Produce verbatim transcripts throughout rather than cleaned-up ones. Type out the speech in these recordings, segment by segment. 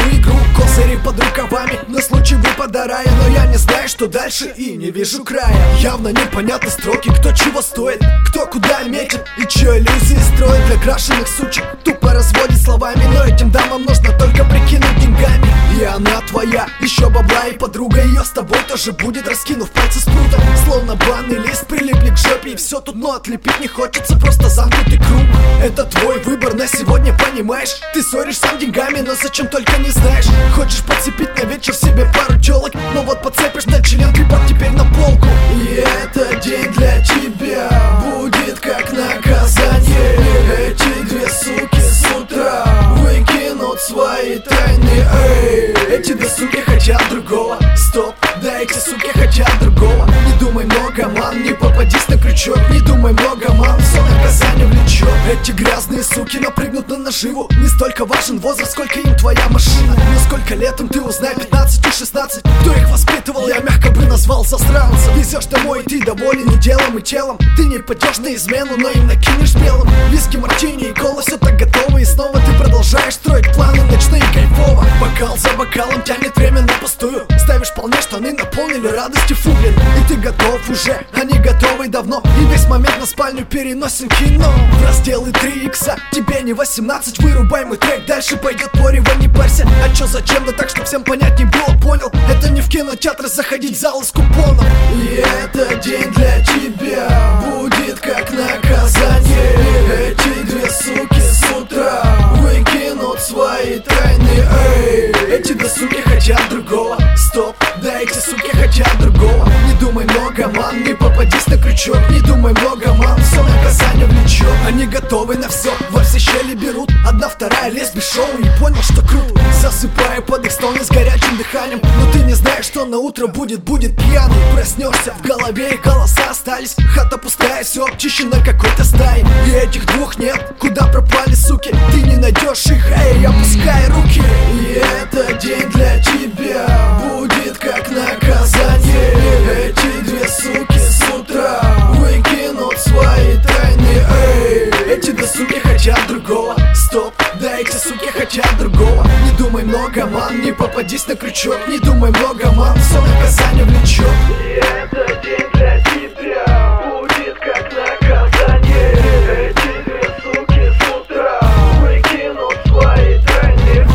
игру. Козыри под рукавами на случай выпада рая. Но я не знаю, что дальше, и не вижу края. Явно непонятны строки, кто чего стоит, кто куда метит и чьи иллюзии строит. Для крашеных сучек тупо разводит словами, но этим дамам нужно только прикинуть деньгами. И она твоя, еще бабла и подруга ее с тобой тоже будет, раскинув пальцы с прутом. Словно банный лист прилипли к жопе, и все тут, но отлепить не хочется, просто замкнутый круг. Это твой выбор на сегодня, понимаешь? Ты ссоришь сам деньгами, но зачем только не знаешь. Хочешь подцепить на вечер себе пару телок, но вот подцепишь на член, крипак теперь на полку. И этот день для тебя будет как наказание. Эти две суки с утра выкинут свои тайны. Эй, эти две суки хотят другого. Стоп, да эти суки хотят другого. Не думай много, ман, не попадись на крючок. Не думай много, ман, все наказание влечет. Эти грязные суки напрыгнут на наживу. Не столько важен возраст, сколько им твоя машина. Но сколько лет им ты узнай, пятнадцать и шестнадцать. Кто их воспитывал, я мягко бы назвал засранцем. Везешь домой, ты доволен и делом, и телом. Ты не пойдешь на измену, но им накинешь белым. Виски, мартини и кола, все так готово. И снова ты продолжаешь строить планы ночные, кайфово. Бокал за бокалом тянет время на пустую. Ставишь полные штаны, наполнили радостью фуглин. И ты готов уже, они готовы давно. И весь момент на спальню переносим кино. В разделы три икса, тебе не восемнадцать. Вырубай мой трек, дальше пойдет порево, не парься. А чё, зачем, да так, чтоб всем понять не было, понял? Это не в кинотеатр заходить в зал с купоном. И этот день для тебя будет как наказание. Эти две суки с утра выкинут свои тайны. Эй, эти две суки хотят другого. Стоп, да эти суки хотят другого. Не думай много, ман, не попадись на крючок. Не думай много, ман, все наказание влечет. Они готовы на все, во все щели берут. Одна, вторая, лезь без шоу и понял, что круто. Засыпаю под их стоны с горячим дыханием. Но ты не знаешь, что на утро будет, будет пьяный. Проснешься, в голове и голоса остались. Хата пустая, все обчищено какой-то стаей. И этих двух нет, куда пропали суки? Ты не найдешь их, эй, опускай руки. И этот день для тебя будет как наказание. Эти две суки с утра выкинут свои тайны. Эй, эти две суки хотят другого. Стоп, да эти суки хотят другого. Не думай много, ман, не попадись на крючок. Не думай много, ман, все наказание влечет. И этот день для тебя будет как наказание. Эти две суки с утра выкинут свои тайны.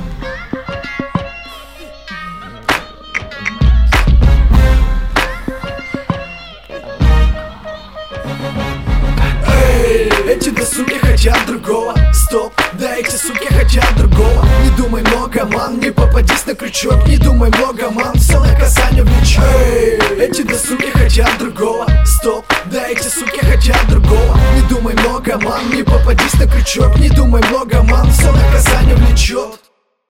Эй, эти две суки хотят другого. Стоп, да эти суки хотят другого. Не думай много, ман, не попадись на крючок. Не думай много, ман, все наказание влечет. Эй, эти две суки хотят другого. Стоп, да эти суки хотят другого. Не думай много, ман, не попадись на крючок. Не думай много, ман, все наказание влечет.